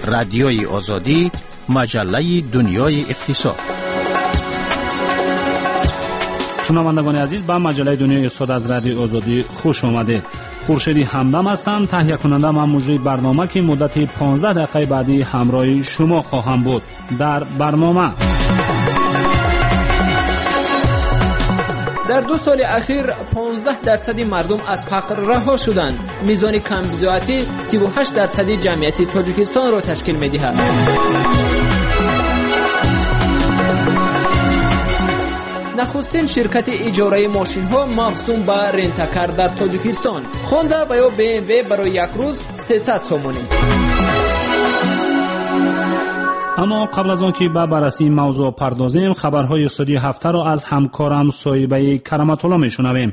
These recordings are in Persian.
رادیوی آزادی، مجله دنیای اقتصاد. شنوندگان عزیز، به مجله دنیای اقتصاد از رادیو آزادی خوش آمدید. خورشیدی همدم هستم. تهیه کننده من مجری برنامه که مدت 15 دقیقه بعدی همراه شما خواهم بود. در برنامه در 2 سال اخیر 15% مردم از فقر رها شدند. میزان کمبزاعتی 38% جمعیت تاجیکستان را تشکیل می‌دهد. نخستین شرکت اجاره ماشین‌ها مقسوم به رنتاکار در تاجیکستان. هوندا و یا BMW برای یک روز 300 سومانی. اما قبل از آن که به بررسی موضوع پردازیم، خبرهای اقتصادی هفته را از همکارم صاحبه کرامت الله میشنویم.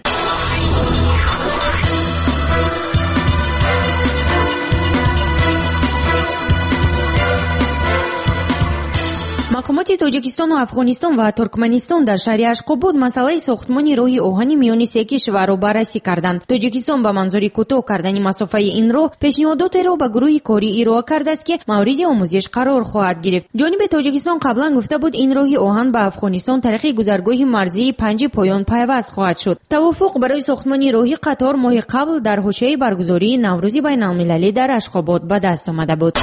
مقامات تاجیکستان و افغانستان و ترکمنستان در شهر اشقاباد مسئله ساختمان راهی آهنی میان سه کشور را بررسی کردند. تاجیکستان به منظور کوتاه کردن مسافه این راه پیشنهادات را به گروه کاری ارائه کرده است که مورد آموزش قرار خواهد گرفت. جانب تاجیکستان قبلا گفته بود این راه آهن به افغانستان طریق گذرگاه مرزی 5 پایان پیوست خواهد شد. توافق برای ساختمان راهی قطار ماه قبل در حاشیه برگزاری نوروز بین المللی در اشقاباد به دست آمده بود.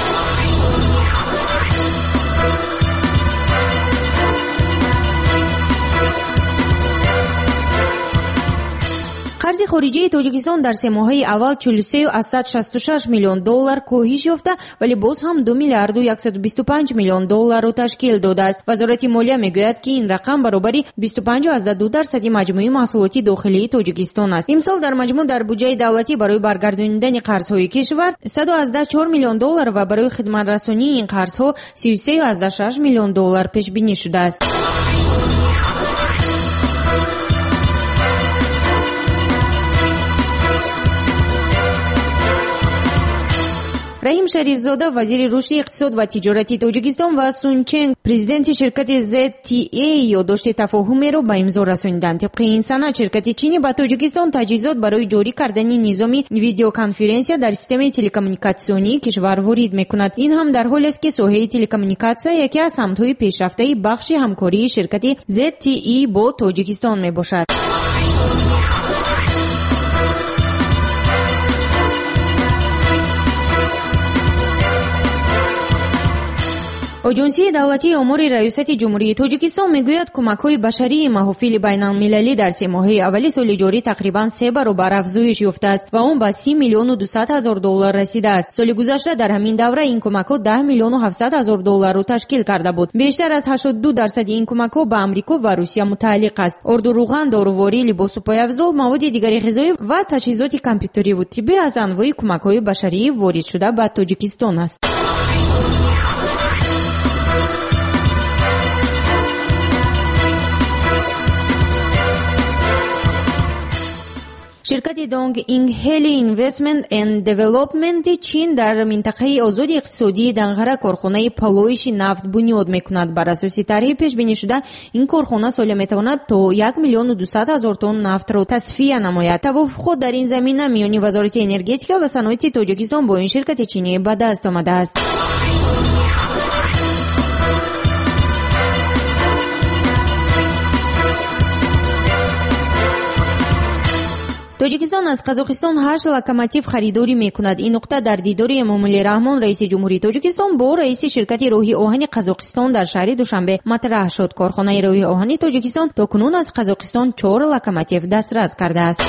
قرض خارجی تاجیکستان در 3 ماهه اول 43.166 میلیون دلار کاهش یافته ولی باز هم 2 میلیارد و 125 میلیون دلار را تشکیل داده است. وزارت مالیه میگوید که این رقم برابر 25.2% مجموعه محصولات داخلی تاجیکستان است. امسال در مجموع در بودجه دولتی برای برگرداندن قرض‌های کشور 114 میلیون دلار و برای خدمت رسانی این قرض‌ها 33.6 میلیون دلار پیش بینی شده است. رحیم شریفزاده وزیر رشد اقتصاد و تجارت تاجیکستان و سون چنگ پرزیدنت شرکت ZTE یادداشت تفاهمی را به امضا رساندند. طبق این سند شرکت چینی به تاجیکستان تجهیزات برای جاری کردن نظام ویدیو کنفرانسی در سیستم تلکومونیکاسیونی کشور وارد میکند. این هم در حالی است که ساحه تلکومونیکاسیون یکی از سمت‌های پیشرفته بخش همکاری شرکت ZTE با تاجیکستان میباشد. آژانسی دولتی آمار ریاست جمهوری تاجیکستان میگوید کمک‌های بشری محافل بین‌المللی در 3 ماهه اول سال جاری تقریباً 3 برابر افزایش یافته است و اون به 30 میلیون و 200 هزار دلار رسیده است. سال گذشته در همین دوره این کمک‌ها 10 میلیون و 700 هزار دلار را تشکیل کرده بود. بیشتر از 82% این کمک‌ها به آمریکا و روسیه متعلق است. آرد و روغن، داروواری، لباس و پایافزار، مواد دیگر غذایی و تجهیزات کامپیوتری و طبی از انواع کمک‌های بشری وارد شده به تاجیکستان است. شرکت دونگ اینگ هلی اینوستمنت اند دیولپمنت چین در منطقه آزاد اقتصادی دنغره کارخانه پالایش نفت بنیاد میکند. بر اساس طرح پیش بینی شده این کارخانه سالی میتواند تا 1 میلیون و 200 هزار تن نفت را تصفیه نماید. توافق در این زمینه میان وزارت انرژتیک و صنایع تاجیکستان با این شرکت چینی به دست آمده است. تاجیکستان از قزاقستان 8 لوکوموتیو خریداری میکند. این نقطه در دیدار امامعلی رحمان رئیس جمهوری تاجیکستان با رئیس شرکت راهی آهن قزاقستان در شهر دوشنبه مطرح شد. کارخانه راهی آهن تاجیکستان تاکنون از قزاقستان 4 لوکوموتیو دسترس کرده است.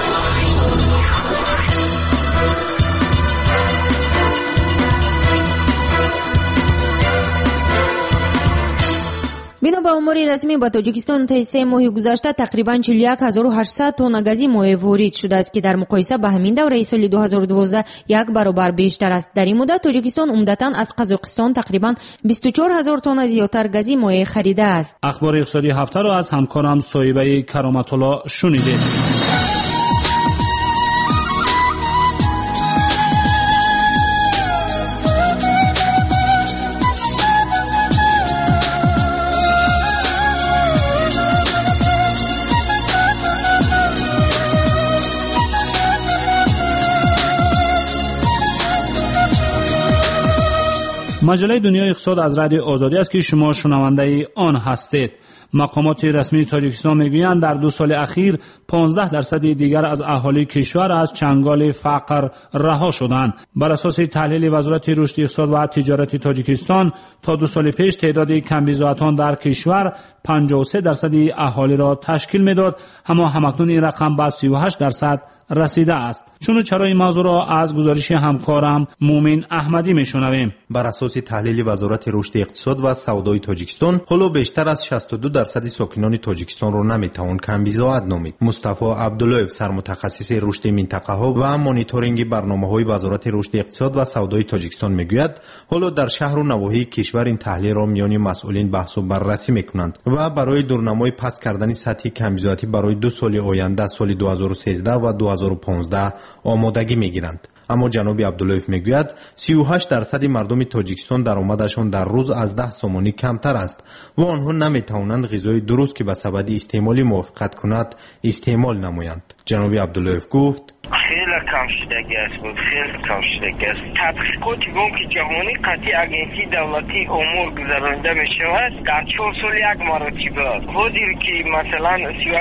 بنا به آمار رسمی با تاجیکستان طی 3 ماه گذشته تقریباً 41800 تن گاز مایع وارد شده است که در مقایسه با همین دوره سال 2012 1 برابر بیشتر است. در این مدت تاجیکستان عمدتاً از قزاقستان تقریباً 24000 تن زیادتر گاز مایع خریده است. اخبار اقتصادی هفته را از همکارم صاحبه کرامت الله شنیدید. مجله دنیای اقتصاد از رادیو آزادی است که شما شنونده آن هستید. مقامات رسمی تاجیکستان میگویند در 2 سال اخیر 15% دیگر از اهالی کشور از چنگال فقر رها شدند. بر اساس تحلیل وزارت رشد اقتصاد و تجارت تاجیکستان تا 2 سال پیش تعداد کمبیزاعتان در کشور 53% اهالی را تشکیل میداد، اما همکنون این رقم به 38% رسیده است. چون چرا این موضوع را از گزارش همکارم مومن احمدی میشنویم. بر اساس تحلیل وزارت رشد اقتصاد و سودای تاجیکستان، حالا بیشتر از 62% ساکنان تاجیکستان را نمیتوان کمبیزاعت نامید. مصطفی عبداللهیف، سرمتخصص رشد منطقه ها و مانیتورینگ برنامه‌های وزارت رشد اقتصاد و سودای تاجیکستان میگوید حالا در شهر و نواحی کشور این تحلیل را میان مسئولین بحث و بررسی میکنند و برای دورنمای پست کردن سطح کمبیزاعتی برای 2 سال آینده، سال 2013 و 2015 آمادگی میگیرند. اما جناب عبداللهیف میگوید 38% مردم تاجیکستان درآمدشان در روز از 10 سومانی کمتر است و آنها نمیتوانند غذای درست که به سبب استعمال موافقت کند استعمال نمایند. جناب عبداللهیف گفت خیلی کم شدگی است بود، خیلی کم شدگی است. تحقیقات بانک جهانی قطعی اگنسی دولتی امور گذرانده می شود در 4 سال 1 مرتبه است. حاضر که مثلا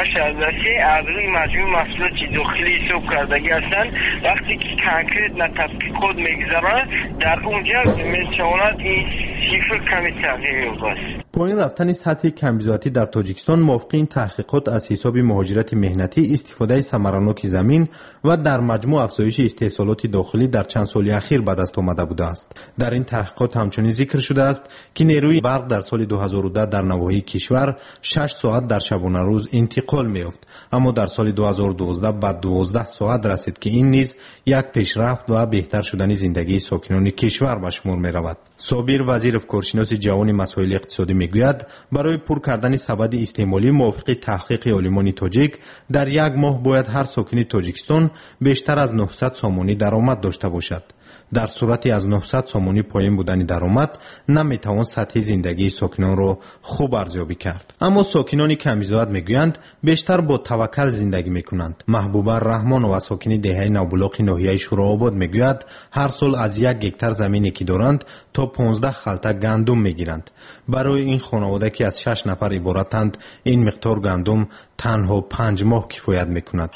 38% از روی مجموع محصولات داخلی حساب کردگی هستند، وقتی که کنکریت نه تحقیقات میگذرند در اونجا میتواند این صفر کمی تغییر یابد. پایین رفتن سطح کمبیزاعتی در تاجیکستان موافق این تحقیقات از حساب مهاجرت مهنتی، استفاده ثمرناک زمین و در مجموع افزایش استحصالات داخلی در چند سال اخیر به دست آمده بوده است. در این تحقیقات همچنین ذکر شده است که نیروی برق در سال 2010 در نواحی کشور 6 ساعت در شبانه روز انتقال می‌یافت، اما در سال 2012 به 12 ساعت رسید که این نیز یک پیشرفت و بهتر شدن زندگی ساکنان کشور به شمار می‌رود. صابر وزیر افکارشناسی جوان مسائل اقتصادی میگوید برای پر کردن سبد استعمالی موافق تحقیق عالمان تاجیک در 1 ماه باید هر ساکن تاجیکستان بیشتر از 900 سومانی درآمد داشته باشد. در صورتی از 900 سومانی پایین بودن درآمد نمیتوان سطح زندگی ساکنان را خوب ارزیابی کرد. اما ساکنان کمیزاعت میگویند بیشتر با توکل زندگی میکنند. محبوبه رحمان و ساکن دهه نوبلاغ ناحیه شورآباد میگوید هر سال از 1 هکتار زمینی که دارند تا 15 خلطه گندم میگیرند. برای این خانواده که از 6 نفر عبارتند این مقدار گندم تنها 5 ماه کفایت میکند.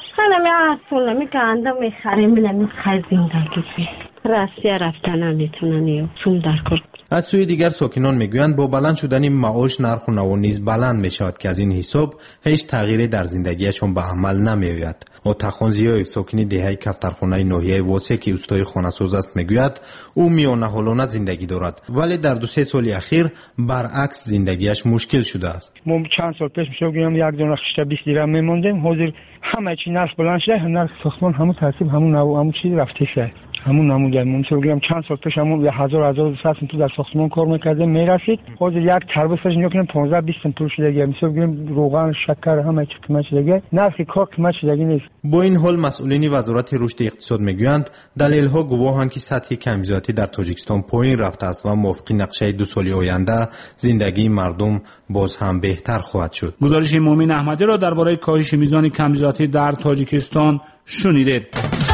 می گندم میخریم میخریم زندگی راستی رفتن نمیتونن چون در کار. از سوی دیگر ساکنان میگویند با بلند شدن معاش نرخ و نوا نیز بلند میشود که از این حساب هیچ تغییری در زندگیشان به عمل نمیآید. آتاخان زیایف ساکن دهه کفترخانه ناحیه واسه که اوستای خانه‌ساز است میگوید او میانه حالانه زندگی دارد ولی در 2-3 سال اخیر برعکس زندگیش مشکل شده است. ما چند سال پیش میگم یک دونه خشت 20 درهم میموندیم، حاضر همه چی نرخ بلند شده، نرخ ساختمان همون ترتیب همون چیز رفته شده. همون نمودن منصور گیرم چند سال پیش همون 1000 تو در ساختمان کار میکردیم میرسید حاضر یک تربستش نگاه کنیم 15-20 پول شده گیرم منصور گیرم روغن شکر همه چی قیمت شده گیرم نرخ کار قیمت شده نیست. با این حال مسئولین وزارت رشد اقتصاد میگویند دلیل ها گواهند که سطح کمبیزاعتی در تاجیکستان پایین رفته است و موافق نقشه 2 ساله آینده زندگی مردم باز هم بهتر خواهد شد. گزارش مومن احمدی را درباره کاهش میزان کمبیزاعتی در تاجیکستان شنیدید.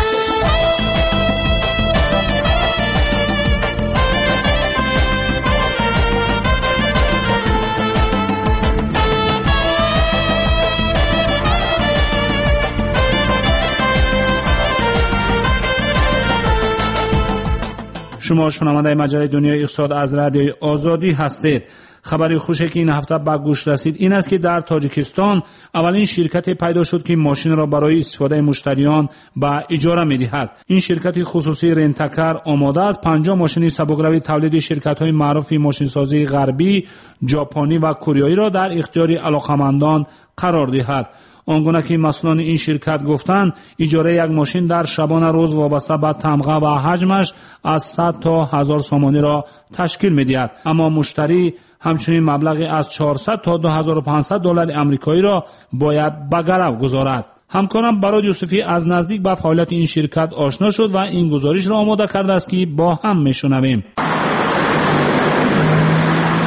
شما شنونده مجله دنیای اقتصاد از رادیو آزادی هستید. خبری خوشی که این هفته به گوش رسید این است که در تاجیکستان اولین شرکتی پیدا شد که ماشین را برای استفاده مشتریان به اجاره می‌دهد. این شرکت خصوصی رنتکر آماده است 50 ماشین سبکروی تولید شرکت‌های معروف ماشینسازی غربی، ژاپنی و کره را در اختیار علاقه‌مندان قرار دهد. آنگونه که مسئولان این شرکت گفتند اجاره یک ماشین در شبانه روز وابسته به تمغه و حجمش از 100 تا 1000 سومانی را تشکیل می‌دهد، اما مشتری همچنین مبلغی از 400 تا 2500 دلار آمریکایی را باید به گرو گذارد. همکارم براد یوسفی از نزدیک با فعالیت این شرکت آشنا شد و این گزارش را آماده کرده است که با هم میشنویم.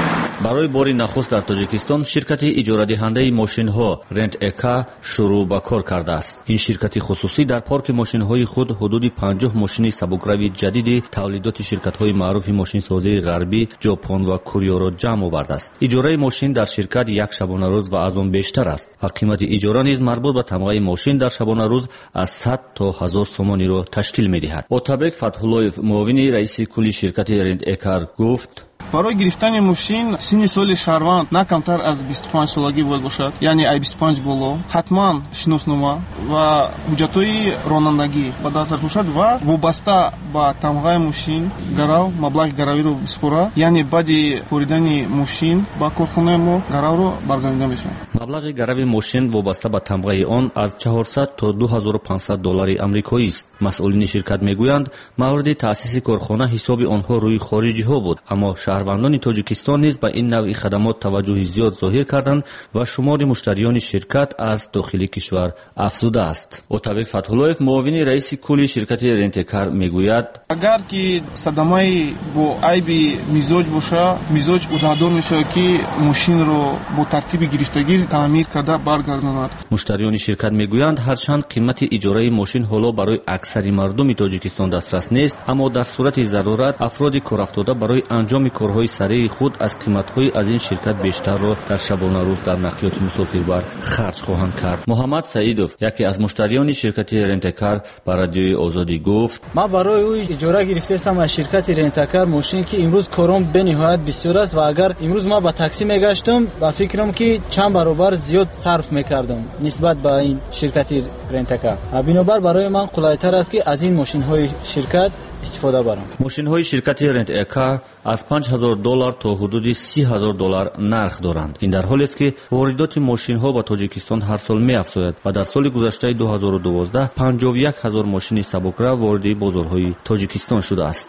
барои бори нахуст дар тоҷикистон ширкати иҷорадиҳандаи мошинҳо Rent a Car шурӯъ ба кор кардааст. Ин ширкати хусусӣ дар порки мошинҳои худ ҳудуди 50 мошини сабукрави ҷадиди тавлидоти ширкатҳои маъруфи мошинсозии ғарбӣ, ҷопон ва Кореяро ҷамъ овардааст. иҷораи мошин дар ширкат як шабонарӯз ва аз он бештар аст ва қимати иҷора низ марбут ба тамғаи мошин дар шабонарӯз аз 100 то 1000 сомониро ташкил медиҳад. Отабек Фатҳуллоев, муовини раиси кулли ширкати Rent a Car гуфт: барои гирифтани мошин синни соли шаҳрванд на камтар аз 25 солагӣ бояд бошад, яъне ай 25 боло, ҳатман шиноснома ва ҳуҷҷатҳои ронандагӣ ба даст бошад ва вобаста ба тамғаи мошин гарав маблағи гаравиро бисупора, яъне баъди буридани мошин ба корхонаи мо гаравро баргардонида мешавад. маблағи гарави мошин вобаста ба тамғаи он аз 400 то 2500 доллари амрикоист. масъулини ширкат мегӯянд мавриди таъсиси корхона ҳисоби онҳо рӯи хориҷиҳо буд, аммо шаҳрвандони тоҷикистон низ ба ин навъи хадамот таваҷҷӯҳи зиёд зоҳир карданд ва шумори муштариёни ширкат аз дохили кишвар афзудааст. Отабек Фатҳуллоев, муовини раиси кулли ширкати Rent a Car мегӯяд: агар ки садамаи бо айби мизоҷ боша, мизоҷ удҳадор мешавад ки мошинро бо тартиби гирифтагӣ таъмир карда баргардонад. муштариёни ширкат мегӯянд ҳарчанд қимати иҷораи мошин ҳоло барои аксари мардуми тоҷикистон дастрас нест, аммо дар сурати зарурат афроди корафтода барои анҷоми корҳои сареи худ аз қиматҳои аз ин ширкат бештарро дар шабонарӯз дар нақлиёти мусофирбар харҷ хоҳанд кард. муҳаммад Саидов, яке аз муштариёни ширкати Rent a Car, ба радиои Озодӣ гуфт: ман барои ӯ иҷора гирифтаам аз ширкати Rent a Car мошин, ки имрӯз кором бениҳоят бисёр аст ва агар имрӯз ман ба таксӣ мегаштам, ба фикрам ки чанд баробар зиёд сарф мекардам нисбат ба ин ширкати Rent a Car. бинобар барои ман қулайтар аст ки аз ин мошинҳои ширкат истифода барам. мошинҳои ширкати Rent a Car аз 5000 доллар то ҳудуди 30000 доллар нарх доранд. ин дар ҳолест ки воридоти мошинҳо ба тоҷикистон ҳар сол меафзояд ва дар соли гузаштаи 2012 51000 мошини сабукра вориди бозорҳои тоҷикистон шудааст.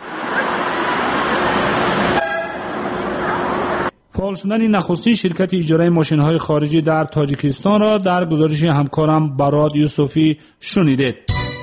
فعال شدن نخستین شرکت اجاره ماشین‌های خارجی در تاجیکستان را در گزارش همکارم براد یوسفی شنیدید.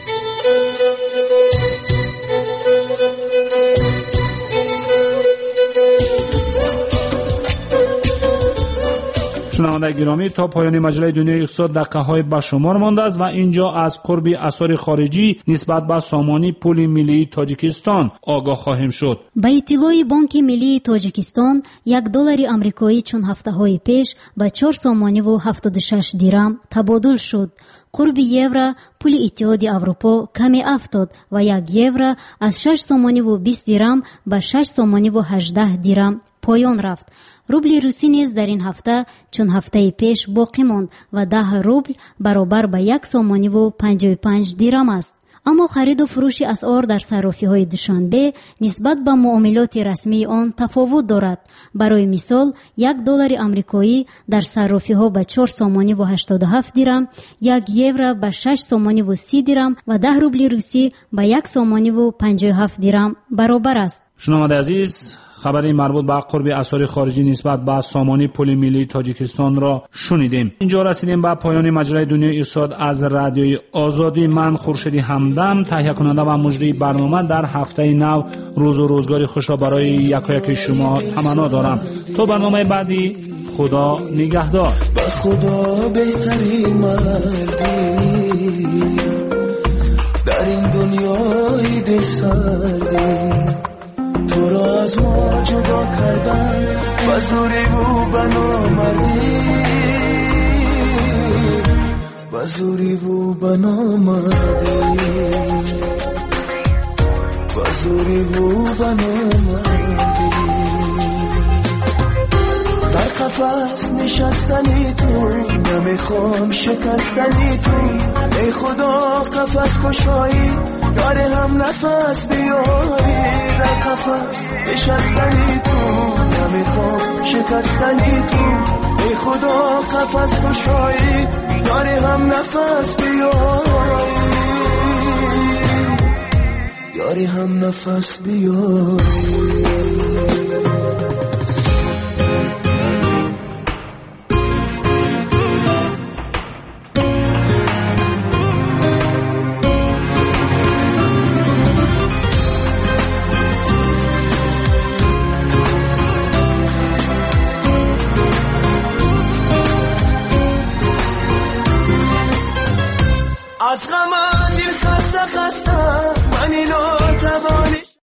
شنوندگان گرامی، تا پایان مجله دنیای اقتصاد دقیقه‌های به شمار مانده است و اینجا از قرب اثار خارجی نسبت به سامانی پول ملی تاجیکستان آگاه خواهیم شد. با اطلاع بانک ملی تاجیکستان $1 آمریکایی چون هفته‌های پیش به 4 سامانی و 76 دیرم تبادل شد. قرب یورو پول اتحاد اروپا کمی افتاد و 1 یورو از 6 سامانی و 20 دیرم به 6 سامانی و 18 دیرم پایان رفت. روبل روسی نیز در این هفته چون هفته پیش باقی ماند و 10 روبل برابر به 1 سامانی و 55 دیرم است. اما خرید و فروش اسعار در صرافی‌های دوشنبه نسبت به معاملات رسمی آن تفاوت دارد. برای مثال $1 آمریکایی در صرافی‌ها به 4 سامانی و 87 دیرم، 1 یورو به 6 سامانی و 30 دیرم و 10 روبل روسی به 1 سامانی و 57 دیرم برابر است. شنوندگان عزیز، خبری مربوط به قرب اسعار خارجی نسبت به سامانی پول ملی تاجیکستان را شنیدیم. اینجا رسیدیم به پایان مجله دنیای اقتصاد از رادیوی آزادی. من خورشیدی همدم، تهیه کننده و مجری برنامه، در هفته نو روز و روزگاری خوش را برای یکایک شما تمنا دارم. تا برنامه بعدی، خدا نگهدار. با خدا بهتری مردی در این دنیای دل سردی، تو را از ما جدا کردن با زوری و بنامردی، با زوری و بنامردی، با زوری و بنامردی. در قفس نشستنی تو نمیخوام شکستنی تو، ای خدا قفس کشایی داره هم نفس بیایی. در قفس نشستنی تو نمیخوام شکستنی تو، ای خدا قفس کشایی داره هم نفس بیایی، داره هم نفس بیایی.